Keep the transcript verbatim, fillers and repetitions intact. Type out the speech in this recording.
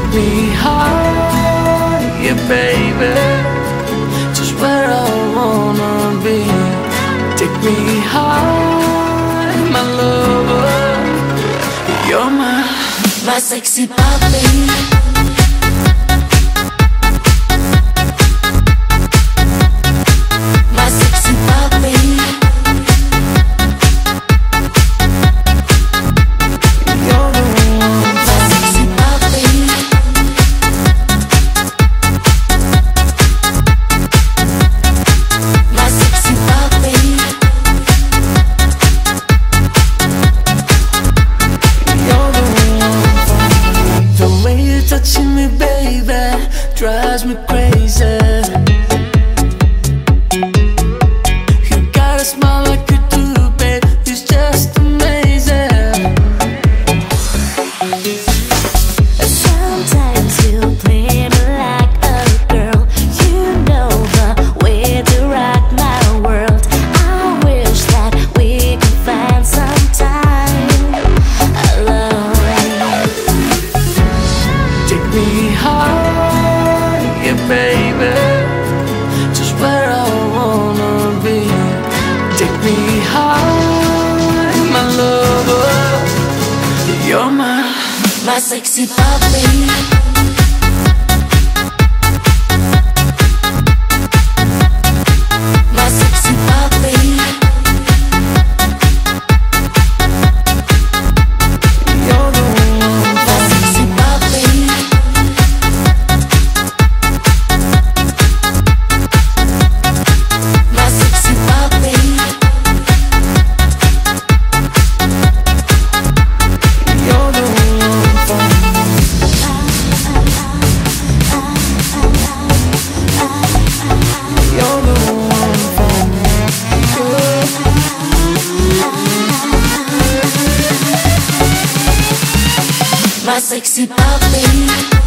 me higher, baby, just where I wanna be. Take me high, my lover. You're my, my sexy puppy. Touching me, baby, drives me crazy. You got a smile like you do, babe, it's just amazing. Sometimes you play me like a girl. You know the way to rock my world. I wish that we could find some time alone. Take me higher, baby, just where I wanna be. Take me high, my lover. You're my, my sexy puppy. My sexy puppy.